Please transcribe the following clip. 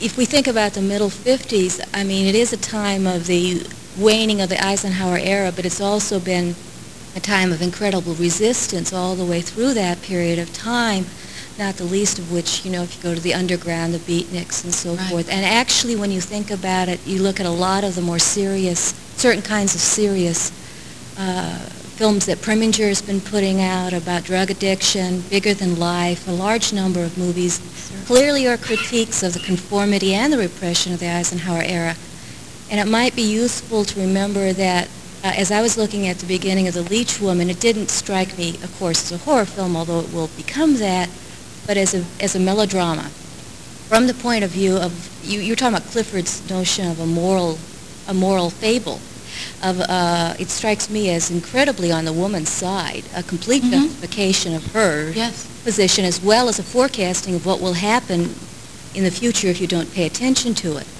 if we think about the middle 50s, I mean, it is a time of the waning of the Eisenhower era, but it's also been a time of incredible resistance all the way through that period of time, not the least of which, if you go to the underground, the beatniks and so forth. And actually, when you think about it, you look at a lot of the more serious, certain kinds of serious films that Preminger has been putting out about drug addiction, Bigger Than Life, a large number of movies clearly are critiques of the conformity and the repression of the Eisenhower era. And it might be useful to remember that as I was looking at the beginning of The Leech Woman, it didn't strike me, of course, as a horror film, although it will become that, but as a melodrama. From the point of view of, you're talking about Clifford's notion of a moral fable. It strikes me as incredibly on the woman's side, a complete justification of her position, as well as a forecasting of what will happen in the future if you don't pay attention to it.